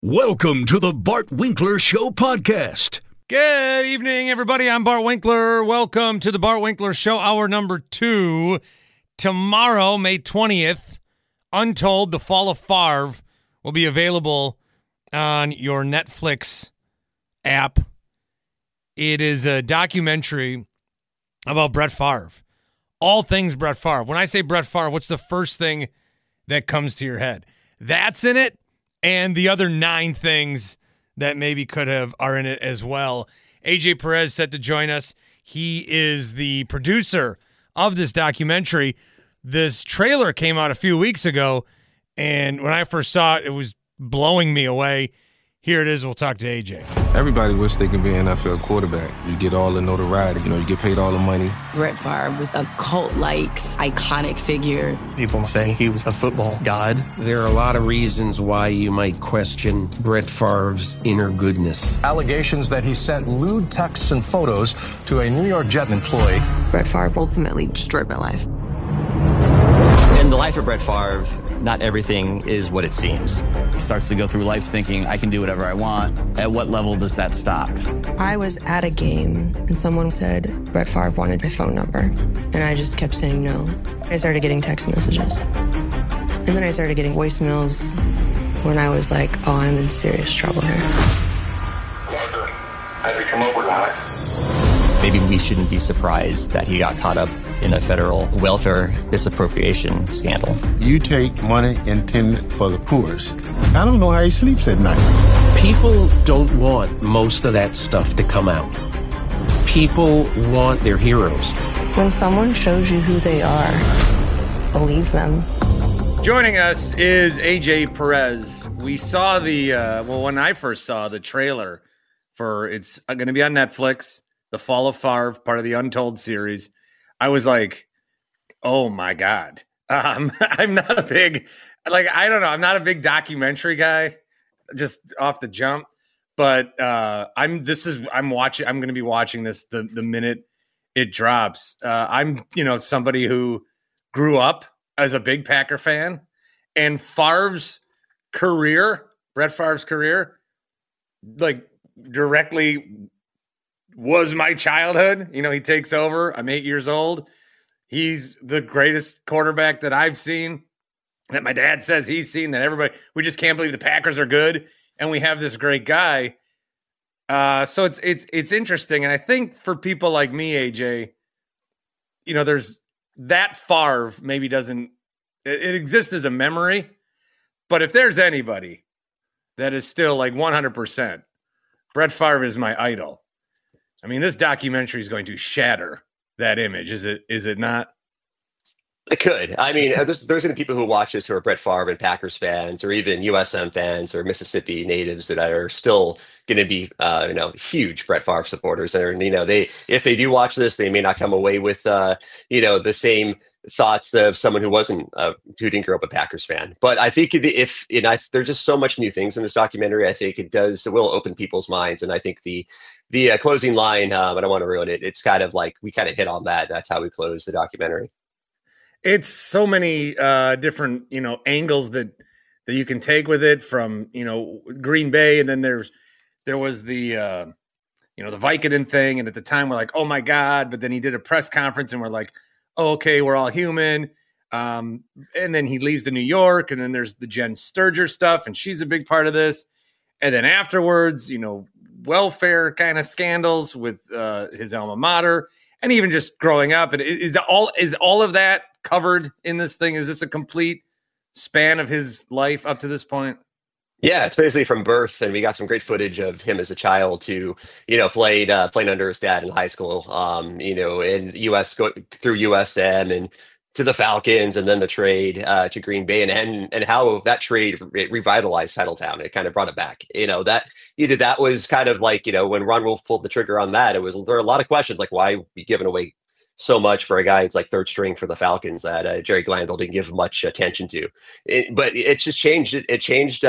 Welcome to the Bart Winkler Show podcast. Good evening, everybody. I'm Bart Winkler. Welcome to the Bart Winkler Show, hour number 2. Tomorrow, May 20th, Untold, The Fall of Favre will be available on your Netflix app. It is a documentary about Brett Favre. All things Brett Favre. When I say Brett Favre, what's the first thing that comes to your head? That's in it, and the other 9 things that maybe could have are in it as well. AJ Perez set to join us. He is the producer of this documentary. This trailer came out a few weeks ago, and when I first saw it, it was blowing me away. Here it is. We'll talk to AJ. Everybody wish they could be an NFL quarterback. You get all the notoriety. You get paid all the money. Brett Favre was a cult-like, iconic figure. People say he was a football god. There are a lot of reasons why you might question Brett Favre's inner goodness. Allegations that he sent lewd texts and photos to a New York Jet employee. Brett Favre ultimately destroyed my life. In the life of Brett Favre, not everything is what it seems. He starts to go through life thinking, I can do whatever I want. At what level does that stop? I was at a game and someone said Brett Favre wanted my phone number. And I just kept saying no. I started getting text messages. And then I started getting voicemails when I was like, oh, I'm in serious trouble here. Walker, I had to come up with that. Maybe we shouldn't be surprised that he got caught up in a federal welfare misappropriation scandal. You take money intended for the poorest. I don't know how he sleeps at night. People don't want most of that stuff to come out. People want their heroes. When someone shows you who they are, believe them. Joining us is AJ Perez. We saw when I first saw the trailer for it's going to be on Netflix, The Fall of Favre, part of the Untold series. I was like, oh my God. I'm not a big, I'm not a big documentary guy, just off the jump. But I'm going to be watching this the minute it drops. I'm, somebody who grew up as a big Packer fan, and Brett Favre's career, like directly was my childhood. He takes over. I'm 8 years old. He's the greatest quarterback that I've seen, that my dad says he's seen, that everybody, we just can't believe the Packers are good. And we have this great guy. So it's interesting. And I think for people like me, AJ, there's that Favre maybe doesn't, it exists as a memory, but if there's anybody that is still like 100%, Brett Favre is my idol. I mean, this documentary is going to shatter that image. Is it not? It could. I mean, there's going to be people who watch this who are Brett Favre and Packers fans, or even USM fans or Mississippi natives that are still going to be, huge Brett Favre supporters. And, if they do watch this, they may not come away with, the same thoughts of someone who didn't grow up a Packers fan. But I think there's just so much new things in this documentary. I think it will open people's minds. And I think the closing line, I don't want to ruin it. It's kind of like we kind of hit on that. That's how we close the documentary. It's so many different, angles that you can take with it, from, Green Bay. And then there was the, the Vicodin thing. And at the time we're like, oh my God. But then he did a press conference and we're like, oh, okay, we're all human. And then he leaves to New York. And then there's the Jen Sturger stuff, and she's a big part of this. And then afterwards, welfare kind of scandals with his alma mater, and even just growing up. And is all of that covered in this thing? Is this a complete span of his life up to this point? Yeah, it's basically from birth, and we got some great footage of him as a child to, playing under his dad in high school, in through USM and to the Falcons, and then the trade to Green Bay, and how that trade revitalized Titletown. It kind of brought it back. That was kind of like, when Ron Wolf pulled the trigger on that, there were a lot of questions like, why are we giving away so much for a guy who's like third string for the Falcons that Jerry Glanville didn't give much attention to. But it just changed. It changed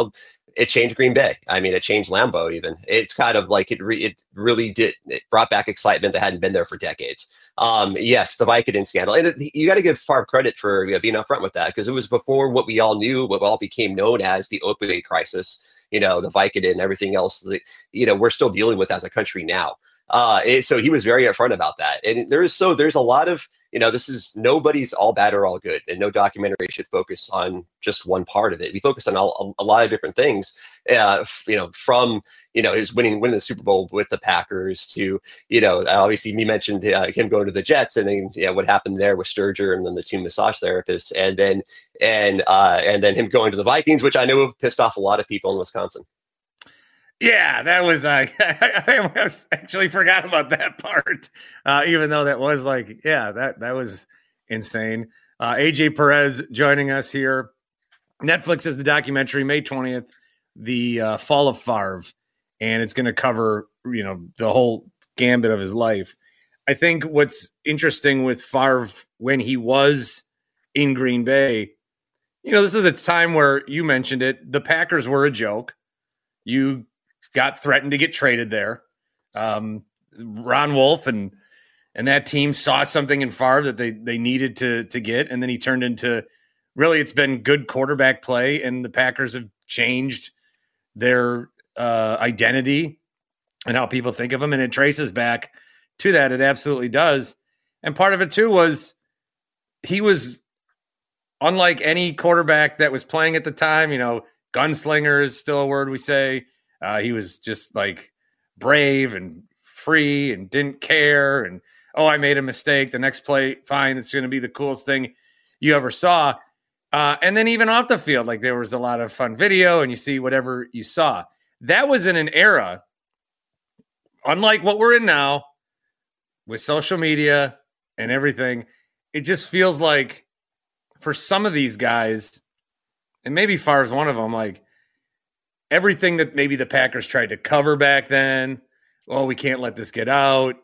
Green Bay. I mean, it changed Lambeau even. It's kind of like it really did. It brought back excitement that hadn't been there for decades. Yes, the Vicodin scandal. And you got to give Favre credit for being upfront with that, because it was before what we all knew, what all became known as the opioid crisis. the Vicodin and everything else that, we're still dealing with as a country now. So he was very upfront about that. And there's a lot of, this is nobody's all bad or all good, and no documentary should focus on just one part of it. We focus on a lot of different things, from, his winning the Super Bowl with the Packers to, obviously me mentioned him going to the Jets, and then what happened there with Sturger and then the two massage therapists, and then him going to the Vikings, which I know have pissed off a lot of people in Wisconsin. Yeah, that was I actually forgot about that part. Even though that was that was insane. AJ Perez joining us here. Netflix is the documentary May 20th, The Fall of Favre, and it's going to cover the whole gambit of his life. I think what's interesting with Favre when he was in Green Bay, this is a time where you mentioned it. The Packers were a joke. You got threatened to get traded there. Ron Wolf and that team saw something in Favre that they needed to get, and then he turned into, really, it's been good quarterback play, and the Packers have changed their identity and how people think of them, and it traces back to that. It absolutely does. And part of it, too, was he was unlike any quarterback that was playing at the time. Gunslinger is still a word we say. He was just brave and free and didn't care. And, I made a mistake. The next play, fine. It's going to be the coolest thing you ever saw. And then even off the field, there was a lot of fun video and you see whatever you saw. That was in an era, unlike what we're in now with social media and everything. It just feels like for some of these guys, and maybe Favre's one of them, everything that maybe the Packers tried to cover back then, we can't let this get out.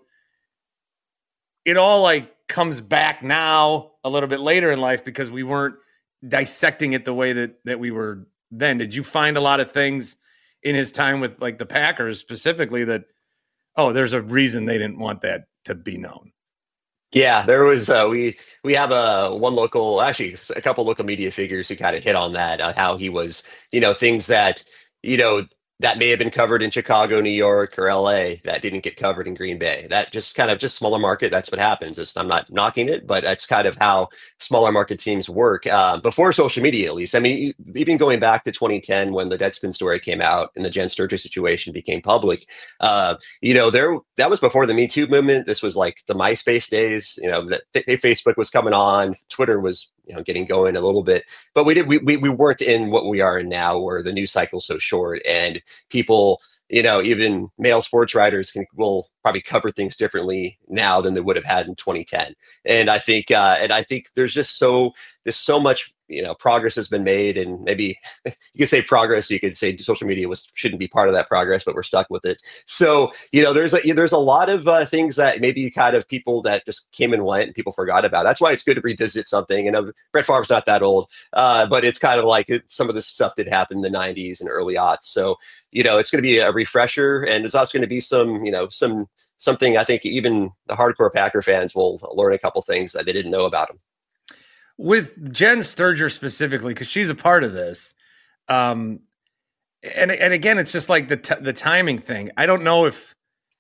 It all comes back now a little bit later in life because we weren't dissecting it the way that we were then. Did you find a lot of things in his time with the Packers specifically that, there's a reason they didn't want that to be known? Yeah, there was, we have a couple local media figures who kind of hit on that, how he was, things that, that may have been covered in Chicago, New York, or LA that didn't get covered in Green Bay. That just kind of smaller market. That's what happens. I'm not knocking it, but that's kind of how smaller market teams work before social media, at least. I mean, even going back to 2010 when the Deadspin story came out and the Jen Sturger situation became public, that was before the Me Too movement. This was the MySpace days, that Facebook was coming on, Twitter was, getting going a little bit, but we weren't in what we are in now, where the news cycle is so short and people, even male sports writers will probably cover things differently now than they would have had in 2010. And I think there's just so much, progress has been made, and maybe you could say progress, you could say social media shouldn't be part of that progress, but we're stuck with it. So, there's a lot of things that maybe kind of people that just came and went and people forgot about. That's why it's good to revisit something. And Brett Favre's not that old, but it's kind of some of this stuff did happen in the 90s and early aughts. So, it's going to be a refresher, and it's also going to be something I think even the hardcore Packer fans will learn a couple things that they didn't know about him. With Jen Sturger specifically, because she's a part of this, and again, it's just the timing thing. I don't know if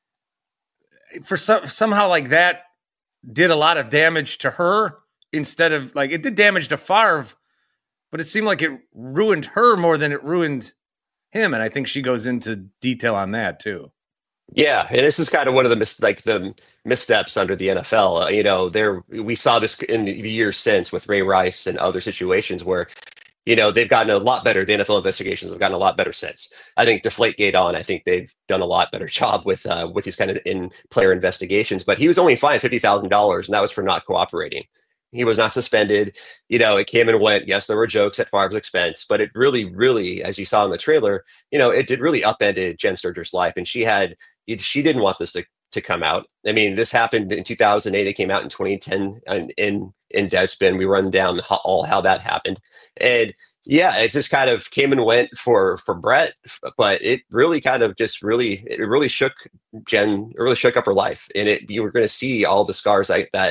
for somehow that did a lot of damage to her instead of it did damage to Favre, but it seemed like it ruined her more than it ruined him, and I think she goes into detail on that too. Yeah, and this is kind of one of the missteps under the NFL. We saw this in the years since with Ray Rice and other situations where, they've gotten a lot better. The NFL investigations have gotten a lot better since. I think Deflategate on, I think they've done a lot better job with these kind of in-player investigations. But he was only fined $50,000, and that was for not cooperating. He was not suspended. It came and went. Yes, there were jokes at Favre's expense, but it really, really, as you saw in the trailer, it did really upended Jen Sturger's life. And she didn't want this to come out. I mean, this happened in 2008. It came out in 2010 in Deadspin. We run down how that happened. And yeah, it just kind of came and went for Brett, but it really kind of it really shook Jen, it really shook up her life. And you were going to see all the scars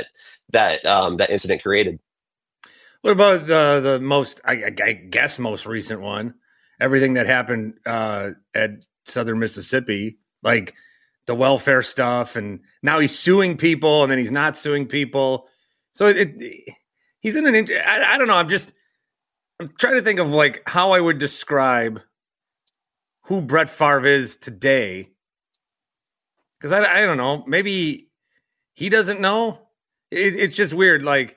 that incident created. What about the most, I guess, most recent one? everything that happened at Southern Mississippi, like the welfare stuff, and now he's suing people, and then he's not suing people. So he's in an. I don't know. I'm trying to think of like how I would describe who Brett Favre is today, because I don't know. Maybe he doesn't know. It's just weird. Like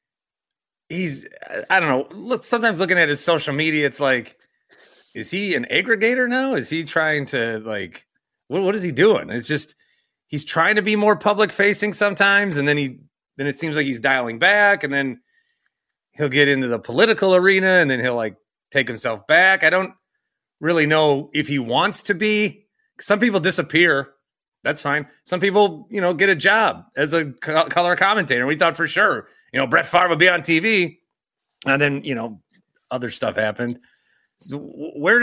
I don't know. Sometimes looking at his social media, it's like, is he an aggregator now? Is he trying to like, what is he doing? It's just, he's trying to be more public facing sometimes. And then it seems like he's dialing back, and then he'll get into the political arena, and then he'll like take himself back. I don't really know if he wants to be. Some people disappear. That's fine. Some people, get a job as a color commentator. We thought for sure, Brett Favre would be on TV, and then, other stuff happened. So where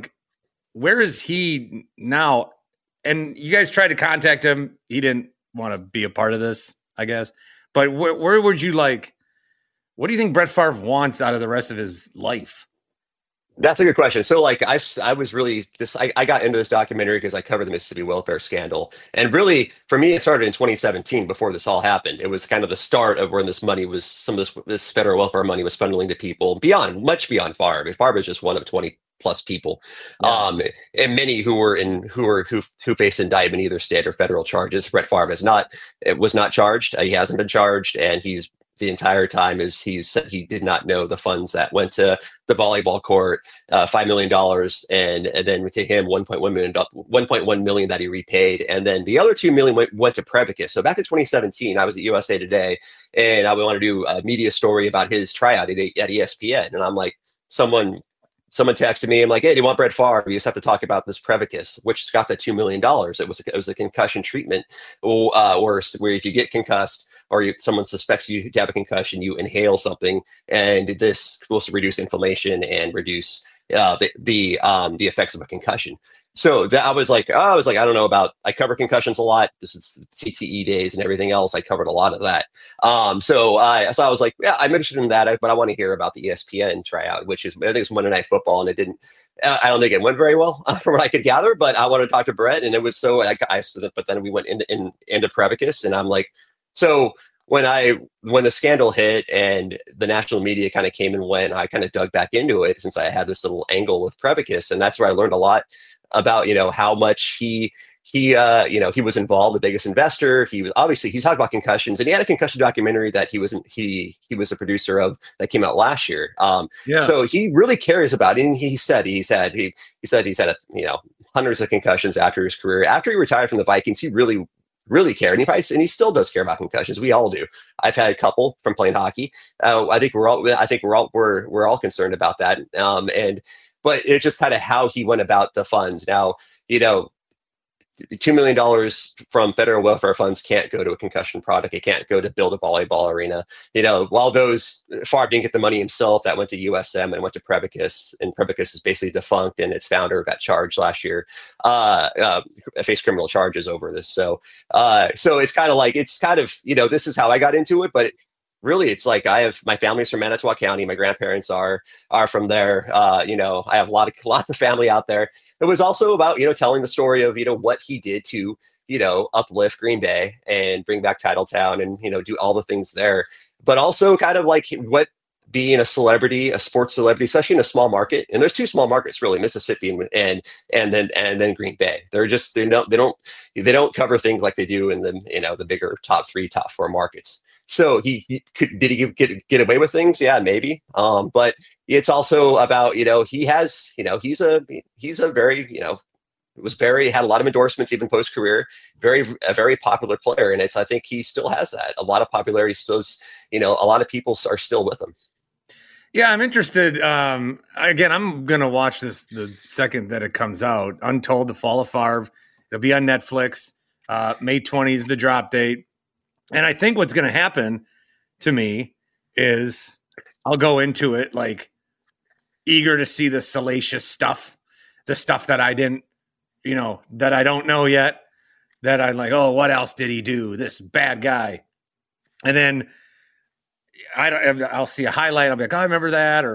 is he now? And you guys tried to contact him. He didn't want to be a part of this, I guess. But where would you like? What do you think Brett Favre wants out of the rest of his life? That's a good question. So like I was really I got into this documentary because I covered the Mississippi welfare scandal. And really, for me, it started in 2017 before this all happened. It was kind of the start of when this money was, some of this federal welfare money was funneling to people much beyond Favre. Favre is just one of 20 plus people, and many who faced indictment, either state or federal charges. Brett Favre was not charged. He hasn't been charged, and the entire time he said he did not know the funds that went to the volleyball court, $5 million, and then to him $1.1 million that he repaid, and then the other $2 million went to Prevacus. So back in 2017, I was at USA Today, and I wanted to do a media story about his tryout at ESPN, and I'm like, someone texted me. I'm like, hey, do you want Brett Favre? You just have to talk about this Prevacus, which got the $2 million. It was a concussion treatment, or where if you get concussed, or someone suspects you to have a concussion, you inhale something, and this is supposed to reduce inflammation and reduce the effects of a concussion. So I was like, I don't know about. I cover concussions a lot. This is CTE days and everything else. I covered a lot of that. So I was like, yeah, I'm interested in that, but I want to hear about the ESPN tryout, which is, I think it's Monday Night Football, and it didn't. I don't think it went very well from what I could gather. But I wanted to talk to Brett, and it was so. But then we went into Prevacus, and I'm like. So when the scandal hit and the national media kind of came and went, I kind of dug back into it since I had this little angle with Prevacus, and that's where I learned a lot about how much he was involved, the biggest investor. He talked about concussions, and he had a concussion documentary that he was a producer of that came out last year. So he really cares about it, and he said he's had hundreds of concussions after his career. After he retired from the Vikings, he really cared, and he still does care about concussions. We all do. I've had a couple from playing hockey. I think we're all concerned about that. But it's just kind of how he went about the funds. Now, $2 million from federal welfare funds can't go to a concussion product. It can't go to build a volleyball arena. While Favre didn't get the money himself, that went to USM and went to Prevacus, and Prevacus is basically defunct, and its founder got charged last year, faced criminal charges over this. So it's kind of this is how I got into it, but really, it's like my family's from Manitowoc County. My grandparents are from there. I have lots of family out there. It was also about, telling the story of, what he did to, uplift Green Bay and bring back Titletown and, do all the things there. But also kind of like what being a sports celebrity, especially in a small market. And there's two small markets, really, Mississippi and then Green Bay. They don't cover things like they do in the bigger top 3, top 4 markets. So did he get away with things? Yeah, maybe. But it's also about, he's a very, had a lot of endorsements even post career, a very popular player. And I think he still has that. A lot of popularity still, a lot of people are still with him. Yeah, I'm interested. Again, I'm going to watch this the second that it comes out. Untold, The Fall of Favre. It'll be on Netflix. May 20th is the drop date. And I think what's going to happen to me is I'll go into it like eager to see the salacious stuff, the stuff that I didn't, that I don't know yet, that I'm like, oh, what else did he do? This bad guy. And then I'll see a highlight. I'll be like, oh, I remember that. Or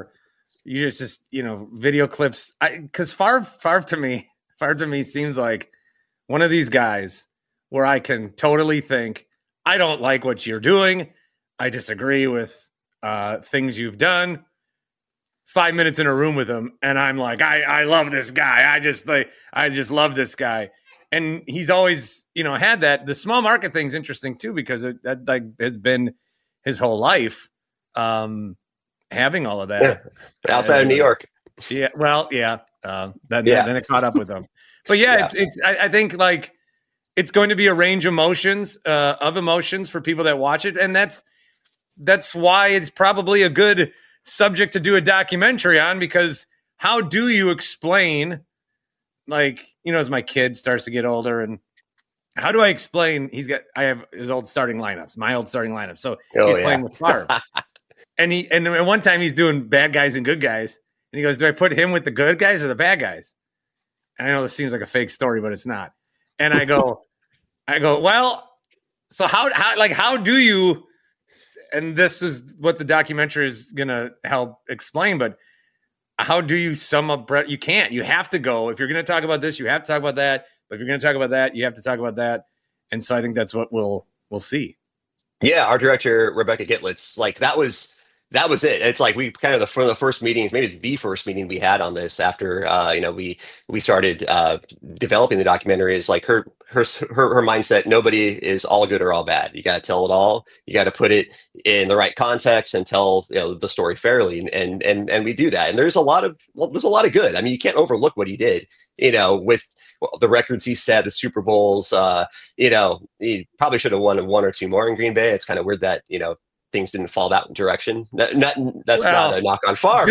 you just video clips. Because Favre to me seems like one of these guys where I can totally think, I don't like what you're doing. I disagree with things you've done. 5 minutes in a room with him, and I'm like, I love this guy. I just love this guy. And he's always, had that. The small market thing's interesting too, because that has been his whole life, having all of that. Yeah. Outside of New York. Yeah. Well, yeah. Then it caught up with him. But I think like it's going to be a range of emotions for people that watch it, and that's why it's probably a good subject to do a documentary on, because how do you explain, like, as my kid starts to get older, and how do I explain I have his old starting lineups, my old starting lineup. So he's playing with Favre. and one time he's doing bad guys and good guys. And he goes, do I put him with the good guys or the bad guys? And I know this seems like a fake story, but it's not. And I go, well, so how do you, and this is what the documentary is going to help explain, but how do you sum up Brett? You can't. You have to go. If you're going to talk about this, you have to talk about that. But if you're going to talk about that, you have to talk about that. And so I think that's what we'll see. Yeah, our director, Rebecca Gitlitz, like that was it. It's like we kind of one of the first meetings, maybe the first meeting we had on this after we started developing the documentary, is like her mindset. Nobody is all good or all bad. You got to tell it all. You got to put it in the right context and tell the story fairly. And we do that. And there's a lot of good. I mean, you can't overlook what he did. With the records he set, the Super Bowls. He probably should have won one or two more in Green Bay. It's kind of weird that things didn't fall that direction. That's not a knock on Favre.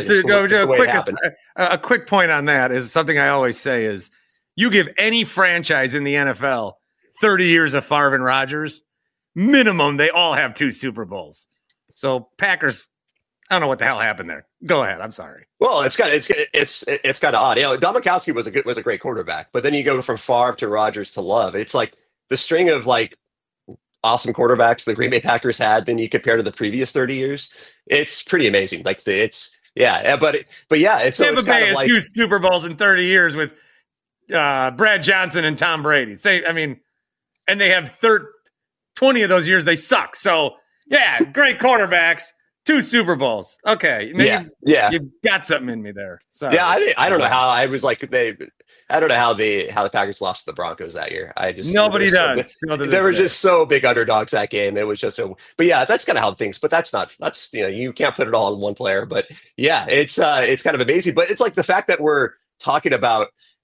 A quick point on that is something I always say is, you give any franchise in the NFL 30 years of Favre and Rodgers, minimum, they all have 2 Super Bowls. So Packers, I don't know what the hell happened there. Go ahead. I'm sorry. Well, it's kind of odd. Domikowski was a great quarterback, but then you go from Favre to Rodgers to Love. It's like the string of like awesome quarterbacks the Green Bay Packers had, then you compare to the previous 30 years. It's pretty amazing. Like it's Tampa Bay has 2 Super Bowls in 30 years with Brad Johnson and Tom Brady. And they have 20 of those years they suck. So yeah, great quarterbacks, 2 Super Bowls. Okay, you've got something in me there. Sorry. Yeah, I don't know how I was like I don't know how the Packers lost to the Broncos that year. Nobody does. They were just so big underdogs that game. It was just so. But yeah, that's kind of how things. But that's you can't put it all on one player. But yeah, it's kind of amazing. But it's like the fact that we're talking about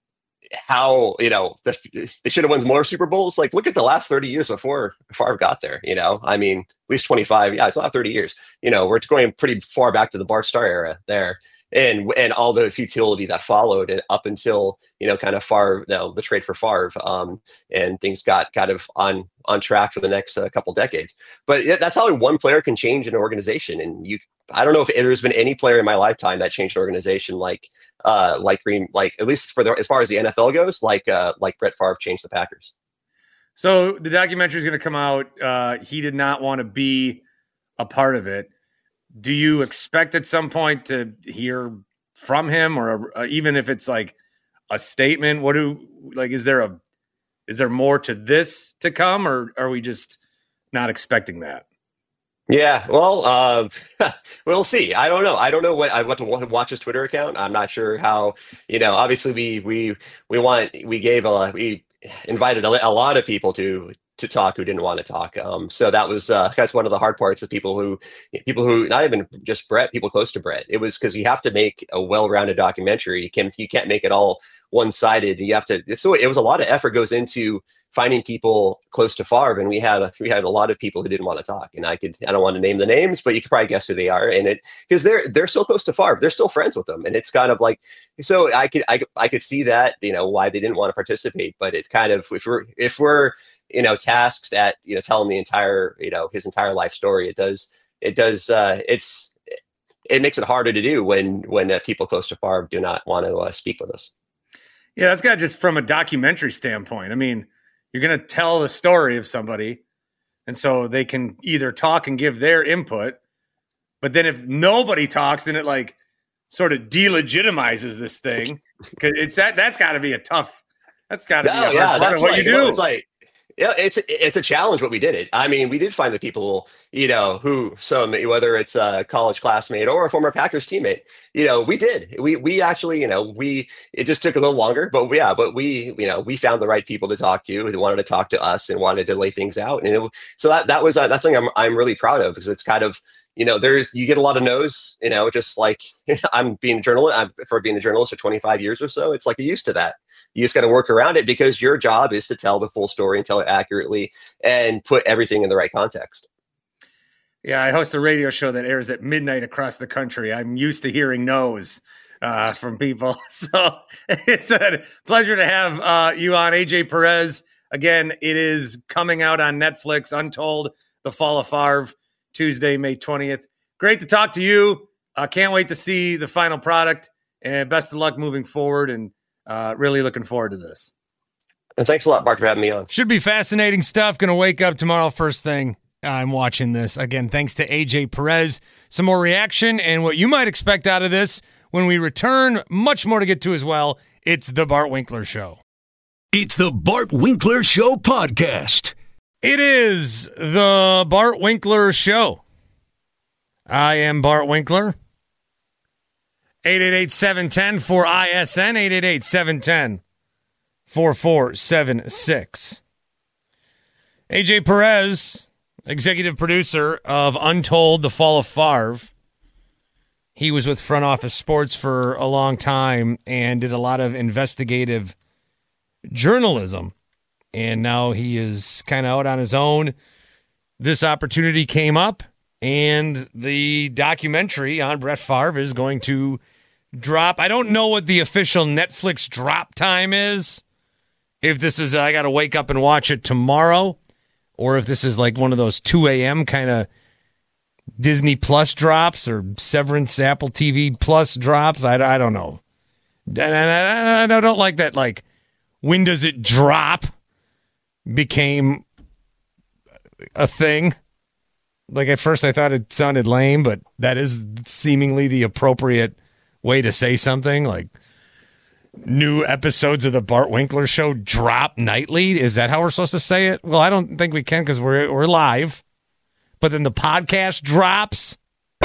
how they should have won more Super Bowls. Like, look at the last 30 years before Favre got there. I mean, at least 25. Yeah, it's about 30 years. We're going pretty far back to the Bart Starr era there. And all the futility that followed, and up until kind of Favre, the trade for Favre, and things got kind of on track for the next couple decades. But yeah, that's how one player can change an organization. And I don't know if there's been any player in my lifetime that changed an organization like Green, like at least as far as the NFL goes, like Brett Favre changed the Packers. So the documentary is going to come out. He did not want to be a part of it. Do you expect at some point to hear from him, or even if it's like a statement? Is there more to this to come, or are we just not expecting that? Yeah, well, we'll see. I don't know. I don't know I want to watch his Twitter account. I'm not sure how. Obviously we invited a lot of people to talk who didn't want to talk. So that was that's one of the hard parts of people who not even just Brett, people close to Brett. It was because you have to make a well-rounded documentary. You can't make it all one-sided. You have to. It was a lot of effort goes into finding people close to Favre, and we had a lot of people who didn't want to talk. And I don't want to name the names, but you could probably guess who they are. And because they're still close to Favre, they're still friends with them, and it's kind of like, so I could see that why they didn't want to participate. But it's kind of if we're tasked at telling the entire his entire life story, it makes it harder to do when people close to Favre do not want to speak with us. Yeah, that's got just from a documentary standpoint. I mean, you're going to tell the story of somebody, and so they can either talk and give their input, but then if nobody talks, then it like sort of delegitimizes this thing, because that's got to be a tough. That's got to be a hard part of what you do. It's like, yeah, it's a challenge, but we did it. I mean, we did find the people, whether it's a college classmate or a former Packers teammate, we did. We actually, it just took a little longer, but we found the right people to talk to who wanted to talk to us and wanted to lay things out. And so that's something I'm really proud of, because it's kind of, you get a lot of no's, just like I'm being a journalist for for 25 years or so. It's like you're used to that. You just got to work around it, because your job is to tell the full story and tell it accurately and put everything in the right context. Yeah, I host a radio show that airs at midnight across the country. I'm used to hearing no's from people. So it's a pleasure to have you on, AJ Perez. Again, it is coming out on Netflix, Untold, The Fall of Favre, Tuesday, May 20th. Great to talk to you. Can't wait to see the final product, and best of luck moving forward, and really looking forward to this. And thanks a lot, Mark, for having me on. Should be fascinating stuff. Going to wake up tomorrow first thing. I'm watching this. Again, thanks to AJ Perez. Some more reaction and what you might expect out of this when we return. Much more to get to as well. It's The Bart Winkler Show. It's The Bart Winkler Show podcast. It is The Bart Winkler Show. I am Bart Winkler. 888-710-4ISN, 888-710-4476. AJ Perez, executive producer of Untold, The Fall of Favre. He was with Front Office Sports for a long time and did a lot of investigative journalism. And now he is kind of out on his own. This opportunity came up, and the documentary on Brett Favre is going to drop. I don't know what the official Netflix drop time is. If this is, I got to wake up and watch it tomorrow, or if this is like one of those 2 a.m. kind of Disney Plus drops or Severance Apple TV Plus drops. I don't know. And I don't like that, like, when does it drop became a thing. Like, at first I thought it sounded lame, but that is seemingly the appropriate way to say something. Like, new episodes of the Bart Winkler Show drop nightly. Is that how we're supposed to say it? Well, I don't think we can, because we're live. But then the podcast drops.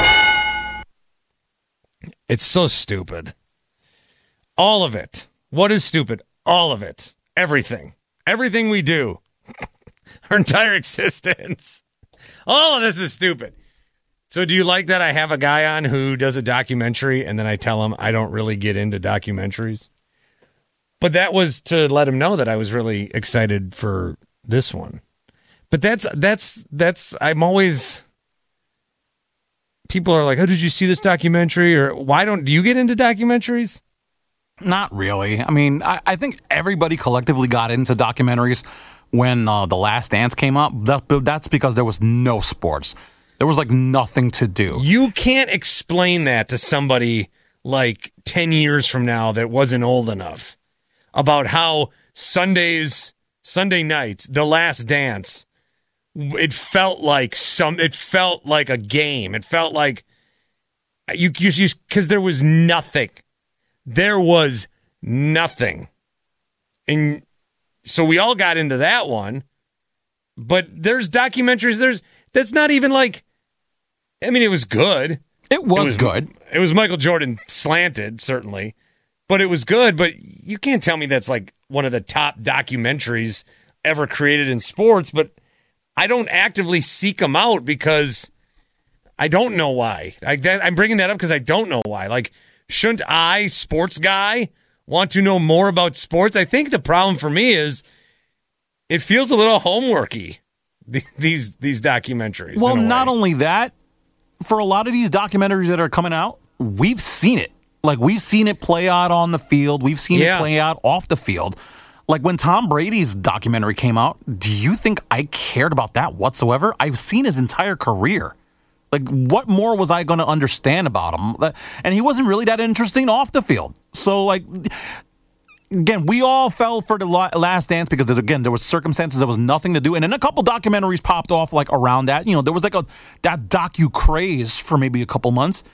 It's so stupid. All of it. What is stupid? All of it. Everything. Everything we do. Our entire existence. All of this is stupid. So do you like that I have a guy on who does a documentary, and then I tell him I don't really get into documentaries? But that was to let him know that I was really excited for this one. But that's I'm always, people are like, oh, did you see this documentary? Or do you get into documentaries? Not really. I mean, I think everybody collectively got into documentaries when The Last Dance came up. That's because there was no sports. There was like nothing to do. You can't explain that to somebody like 10 years from now that wasn't old enough about how Sunday nights, The Last Dance, it felt like a game. It felt like you because there was nothing. There was nothing. And so we all got into that one. But there's documentaries, that's not even like, I mean, it was good. It was good. It was Michael Jordan slanted, certainly. But it was good, but you can't tell me that's like one of the top documentaries ever created in sports. But I don't actively seek them out because I don't know why. I'm bringing that up because I don't know why. Like, shouldn't I, sports guy, want to know more about sports? I think the problem for me is it feels a little homeworky, these documentaries. Well, not only that, for a lot of these documentaries that are coming out, we've seen it. Like, we've seen it play out on the field. We've seen it play out off the field. Like, when Tom Brady's documentary came out, do you think I cared about that whatsoever? I've seen his entire career. Like, what more was I going to understand about him? And he wasn't really that interesting off the field. So, like, again, we all fell for The Last Dance because, again, there was circumstances, there was nothing to do. And then a couple documentaries popped off, like, around that. You know, there was, like, that docu craze for maybe a couple months.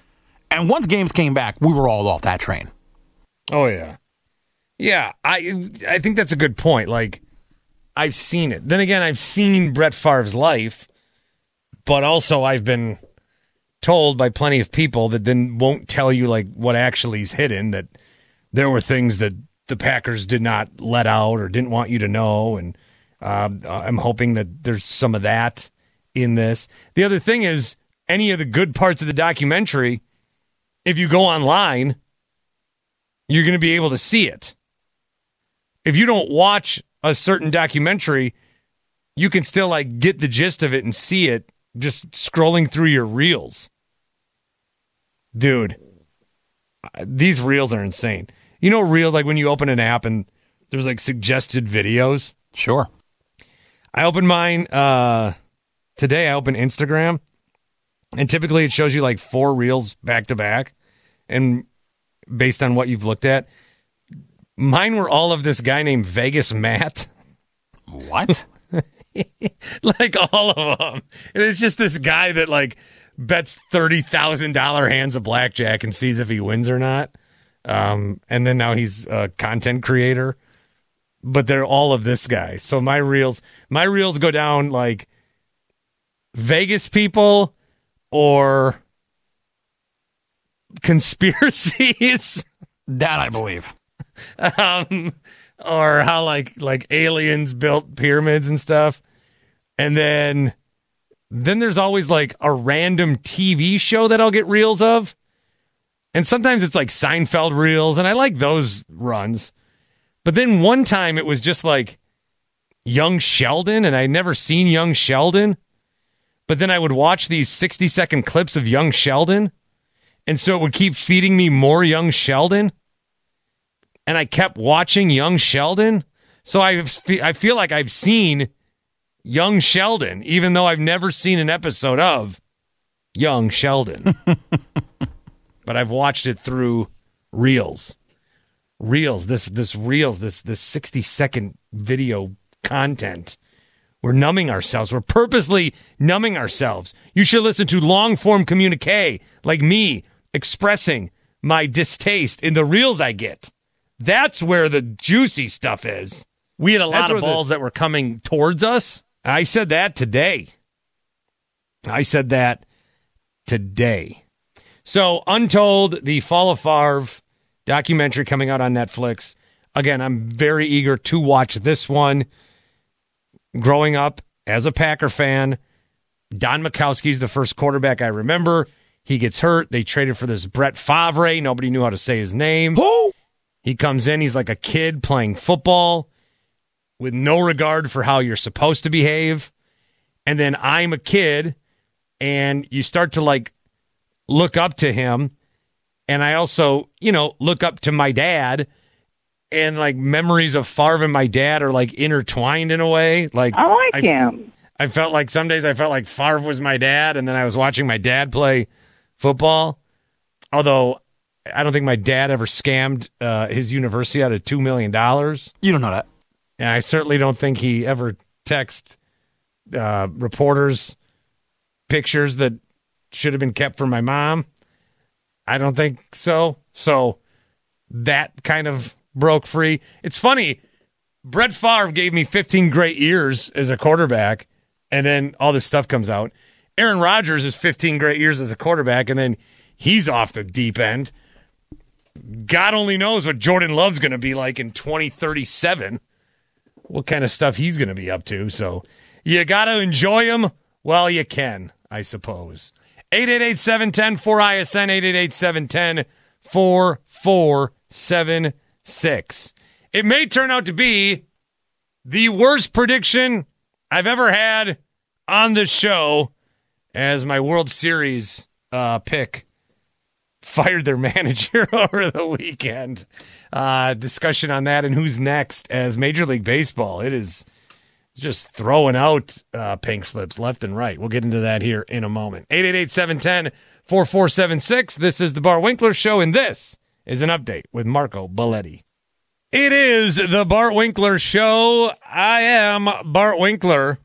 And once games came back, we were all off that train. Oh, yeah. Yeah, I think that's a good point. Like, I've seen it. Then again, I've seen Brett Favre's life, but also I've been told by plenty of people that then won't tell you, like, what actually is hidden, that there were things that the Packers did not let out or didn't want you to know, and I'm hoping that there's some of that in this. The other thing is, any of the good parts of the documentary, if you go online, you're going to be able to see it. If you don't watch a certain documentary, you can still like get the gist of it and see it just scrolling through your reels. Dude, these reels are insane. You know, reels, like when you open an app and there's like suggested videos. Sure. I opened mine today. I opened Instagram, and typically it shows you like 4 reels back to back, and based on what you've looked at. Mine were all of this guy named Vegas Matt. What? Like all of them. And it's just this guy that like bets $30,000 hands of blackjack and sees if he wins or not. And then now he's a content creator. But they're all of this guy. So my reels go down like Vegas people or conspiracies. That I believe. Or how like aliens built pyramids and stuff. And then there's always like a random TV show that I'll get reels of. And sometimes it's like Seinfeld reels, and I like those runs. But then one time it was just like Young Sheldon, and I'd never seen Young Sheldon. But then I would watch these 60-second clips of Young Sheldon, and so it would keep feeding me more Young Sheldon. And I kept watching Young Sheldon. So I feel like I've seen Young Sheldon, even though I've never seen an episode of Young Sheldon. But I've watched it through Reels. Reels, this 60-second video content. We're numbing ourselves. We're purposely numbing ourselves. You should listen to long-form communique, like me expressing my distaste in the reels I get. That's where the juicy stuff is. We had a lot of balls that were coming towards us. I said that today. So, Untold, the Fall of Favre documentary coming out on Netflix. Again, I'm very eager to watch this one. Growing up as a Packer fan, Don Majkowski's the first quarterback I remember. He gets hurt. They traded for this Brett Favre. Nobody knew how to say his name. Who? He comes in. He's like a kid playing football with no regard for how you're supposed to behave. And then I'm a kid, and you start to like look up to him. And I also, look up to my dad, and like memories of Favre and my dad are like intertwined in a way. Like I like him. I felt like some days I felt like Favre was my dad, and then I was watching my dad play football. Although I don't think my dad ever scammed his university out of $2 million. You don't know that. And I certainly don't think he ever texted reporters pictures that should have been kept for my mom. I don't think so. So that kind of broke free. It's funny. Brett Favre gave me 15 great years as a quarterback, and then all this stuff comes out. Aaron Rodgers is 15 great years as a quarterback, and then he's off the deep end. God only knows what Jordan Love's going to be like in 2037. What kind of stuff he's going to be up to. So you got to enjoy him while you can, I suppose. 888-710-4ISN, 888-710-4476. It may turn out to be the worst prediction I've ever had on this show, as my World Series pick fired their manager over the weekend. Discussion on that and who's next as Major League Baseball. It is just throwing out pink slips left and right. We'll get into that here in a moment. 888-710-4476. This is the Bart Winkler Show, and this is an update with Marco Belletti. It is the Bart Winkler Show. I am Bart Winkler.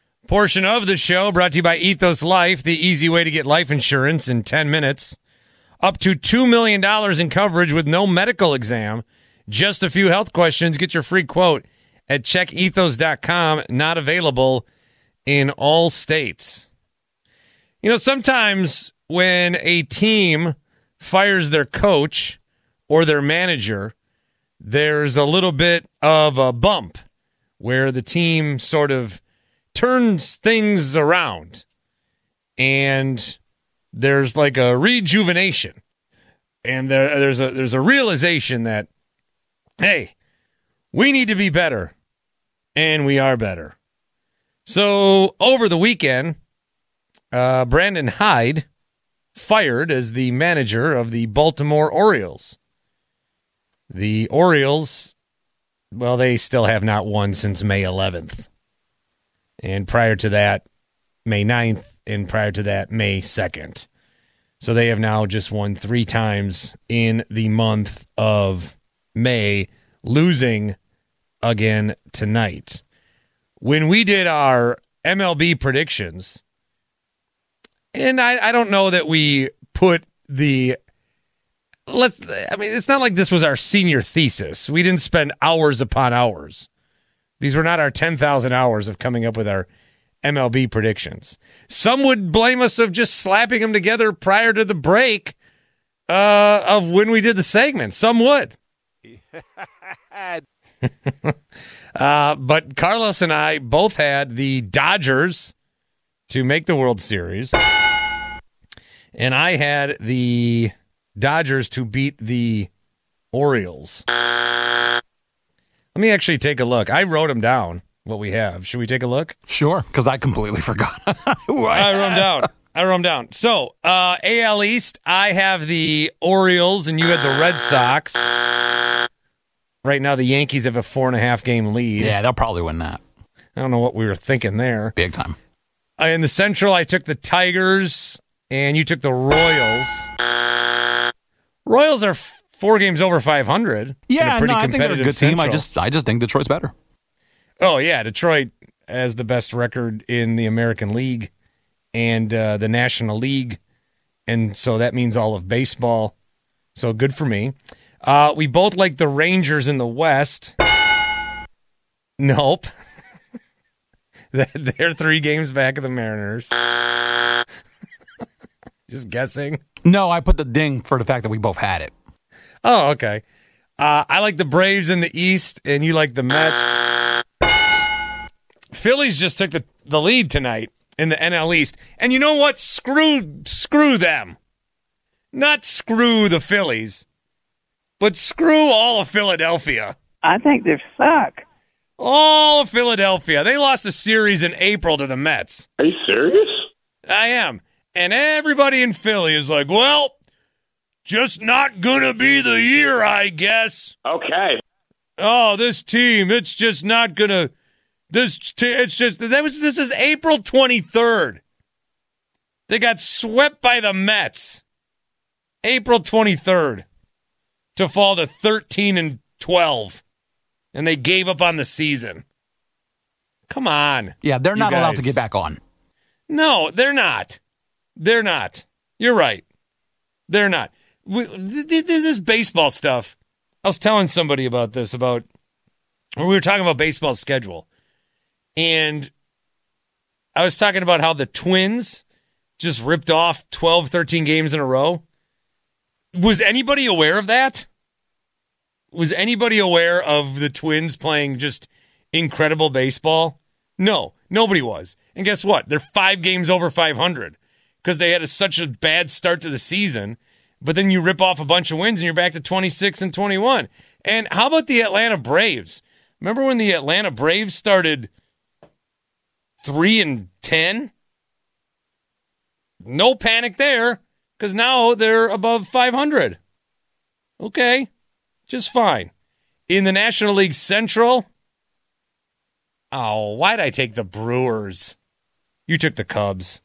Portion of the show brought to you by Ethos Life, the easy way to get life insurance in 10 minutes. Up to $2 million in coverage with no medical exam. Just a few health questions. Get your free quote at checkethos.com. Not available in all states. You know, sometimes when a team fires their coach or their manager, there's a little bit of a bump where the team sort of turns things around and there's like a rejuvenation and there's a realization that, hey, we need to be better, and we are better. So over the weekend, Brandon Hyde fired as the manager of the Baltimore Orioles. The Orioles, well, they still have not won since May 11th. And prior to that, May 9th, and prior to that, May 2nd. So they have now just won 3 times in the month of May, losing again tonight. When we did our MLB predictions, and I don't know that we put it's not like this was our senior thesis. We didn't spend hours upon hours. These were not our 10,000 hours of coming up with our MLB predictions. Some would blame us of just slapping them together prior to the break of when we did the segment. Some would. But Carlos and I both had the Dodgers to make the World Series. And I had the Dodgers to beat the Orioles. Let me actually take a look. I wrote them down, what we have. Should we take a look? Sure, because I completely forgot. I wrote them down. So, AL East, I have the Orioles, and you had the Red Sox. Right now, the Yankees have a 4.5-game lead. Yeah, they'll probably win that. I don't know what we were thinking there. Big time. In the Central, I took the Tigers, and you took the Royals. Royals are 4 games over 500. Yeah, no, I think they're a good team. I just think Detroit's better. Oh, yeah, Detroit has the best record in the American League and the National League, and so that means all of baseball. So good for me. We both like the Rangers in the West. Nope. They're 3 games back of the Mariners. Just guessing. No, I put the ding for the fact that we both had it. Oh, okay. I like the Braves in the East, and you like the Mets. Phillies just took the lead tonight in the NL East. And you know what? Screw them. Not screw the Phillies, but screw all of Philadelphia. I think they suck. All of Philadelphia. They lost a series in April to the Mets. Are you serious? I am. And everybody in Philly is like, well, just not going to be the year, I guess. Okay. Oh, this team, it's just not going to. This is April 23rd. They got swept by the Mets. April 23rd to fall to 13-12. And they gave up on the season. Come on. Yeah, they're not allowed to get back on. No, they're not. They're not. You're right. They're not. This baseball stuff, I was telling somebody about this, we were talking about baseball schedule. And I was talking about how the Twins just ripped off 12, 13 games in a row. Was anybody aware of that? Was anybody aware of the Twins playing just incredible baseball? No, nobody was. And guess what? They're 5 games over 500 because they had such a bad start to the season. But then you rip off a bunch of wins and you're back to 26-21. And how about the Atlanta Braves? Remember when the Atlanta Braves started 3-10? No panic there because now they're above 500. Okay, just fine. In the National League Central, oh, why'd I take the Brewers? You took the Cubs.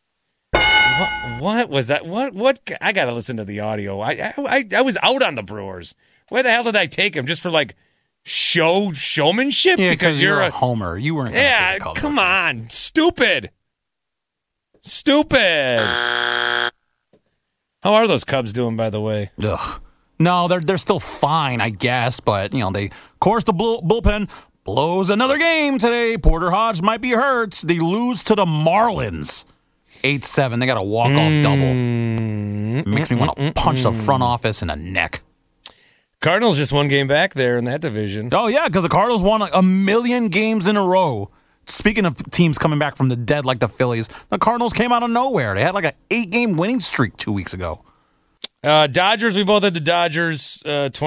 What was that? What? I got to listen to the audio. I was out on the Brewers. Why the hell did I take them? Just for like showmanship? Yeah, because you're a homer. You weren't. Yeah, come on, stupid. How How are those Cubs doing, by the way? Ugh. No, they're still fine, I guess. But, the bullpen blows another game today. Porter Hodge might be hurt. They lose to the Marlins 8-7. They got a walk-off double. Makes me want to punch the front office in the neck. Cardinals just 1 game back there in that division. Oh, yeah, because the Cardinals won a million games in a row. Speaking of teams coming back from the dead like the Phillies, the Cardinals came out of nowhere. They had like an 8-game winning streak 2 weeks ago. Dodgers, we both had the Dodgers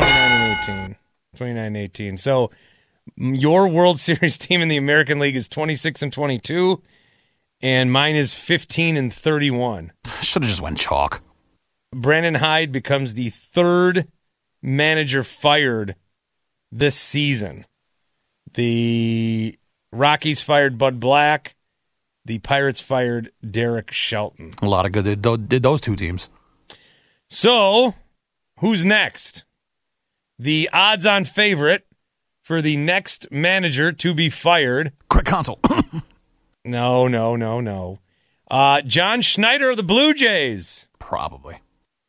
29-18. So your World Series team in the American League is 26-22, and mine is 15-31. Should have just went chalk. Brandon Hyde becomes the 3rd manager fired this season. The Rockies fired Bud Black. The Pirates fired Derek Shelton. A lot of good did those 2 teams. So, who's next? The odds-on favorite for the next manager to be fired. Quick console. No. John Schneider of the Blue Jays. Probably.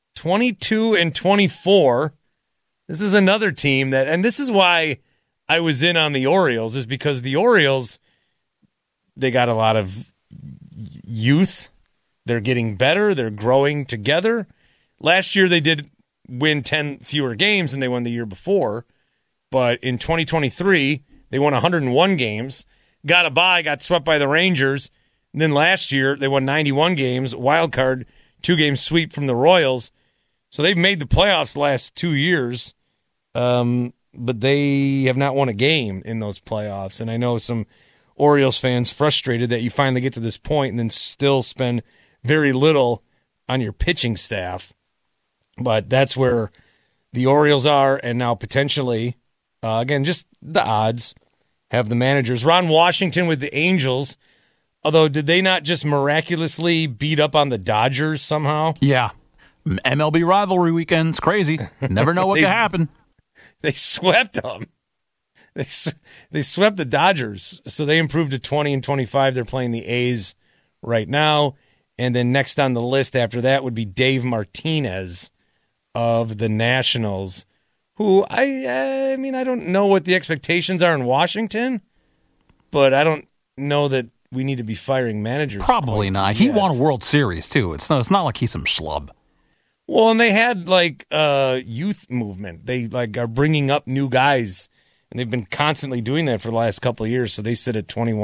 22-24. This is another team that, and this is why I was in on the Orioles, is because the Orioles, they got a lot of youth. They're getting better. They're growing together. Last year they did win 10 fewer games than they won the year before. But in 2023, they won 101 games, got a bye, got swept by the Rangers. And then last year they won 91 games, wild card, 2-game sweep from the Royals. So they've made the playoffs the last 2 years. But they have not won a game in those playoffs. And I know some Orioles fans frustrated that you finally get to this point and then still spend very little on your pitching staff. But that's where the Orioles are, and now potentially, again, just the odds, have the managers. Ron Washington with the Angels, although did they not just miraculously beat up on the Dodgers somehow? Yeah. MLB rivalry weekend's crazy. Never know what could happen. They swept them. They swept the Dodgers, so they improved to 20-25. They're playing the A's right now. And then next on the list after that would be Dave Martinez of the Nationals, who I mean, I don't know what the expectations are in Washington, but I don't know that we need to be firing managers. Probably not. He won a World Series, too. It's not like he's some schlub. Well, and they had, like, youth movement. They, like, are bringing up new guys, and they've been constantly doing that for the last couple of years, so they sit at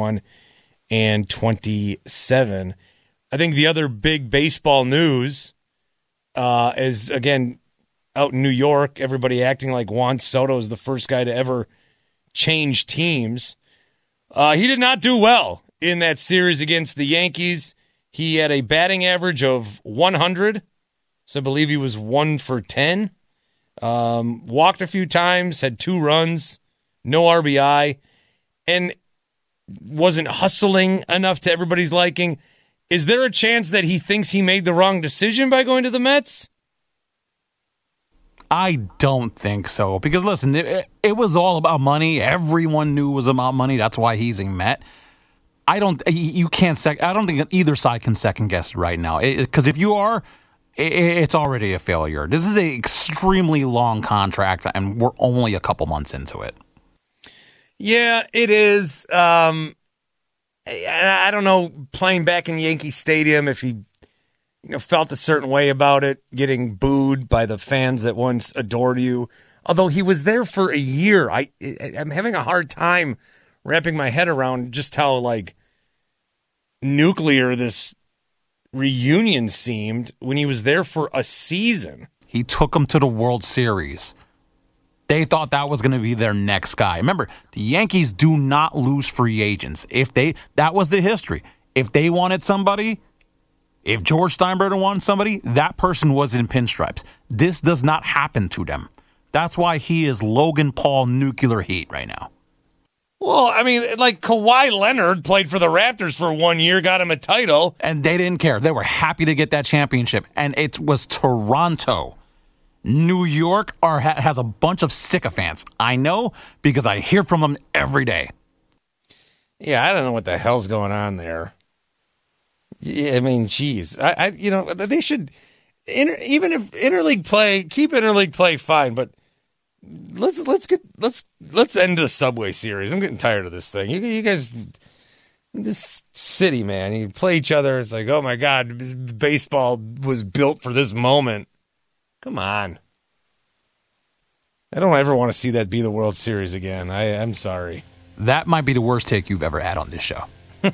21-27. I think the other big baseball news is, again, out in New York, everybody acting like Juan Soto is the first guy to ever change teams. He did not do well in that series against the Yankees. He had a batting average of 100. So I believe he was 1 for 10. Walked a few times, had 2 runs, no RBI, and wasn't hustling enough to everybody's liking. Is there a chance that he thinks he made the wrong decision by going to the Mets? I don't think so. Because, listen, it was all about money. Everyone knew it was about money. That's why he's a Met. I don't think either side can second guess right now. Because if you are, it's already a failure. This is an extremely long contract, and we're only a couple months into it. Yeah, it is. I don't know, playing back in Yankee Stadium, if he felt a certain way about it, getting booed by the fans that once adored you. Although he was there for a year. I'm having a hard time wrapping my head around just how, like, nuclear this reunion seemed when he was there for a season. He took them to the World Series. They thought that was going to be their next guy. Remember, the Yankees do not lose free agents. That was the history. If they wanted somebody, if George Steinbrenner wanted somebody, that person was in pinstripes. This does not happen to them. That's why he is Logan Paul nuclear heat right now. Well, I mean, like Kawhi Leonard played for the Raptors for 1 year, got him a title. And they didn't care. They were happy to get that championship. And it was Toronto. New York has a bunch of sycophants. I know because I hear from them every day. Yeah, I don't know what the hell's going on there. Yeah, I mean, geez. They should, even if interleague play, keep interleague play fine, but let's end the Subway Series. I'm getting tired of this thing. You guys, this city, man, you play each other. It's like, oh my God, baseball was built for this moment. Come on. I don't ever want to see that be the World Series again. I'm sorry. That might be the worst take you've ever had on this show.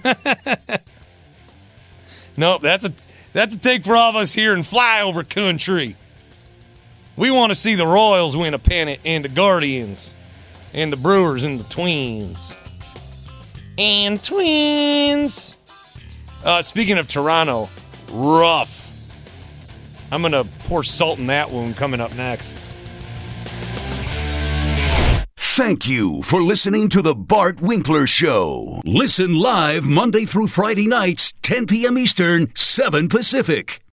Nope, that's a take for all of us here in flyover country. We want to see the Royals win a pennant and the Guardians and the Brewers and the Twins. And Twins. Speaking of Toronto, rough. I'm going to pour salt in that wound coming up next. Thank you for listening to The Bart Winkler Show. Listen live Monday through Friday nights, 10 p.m. Eastern, 7 Pacific.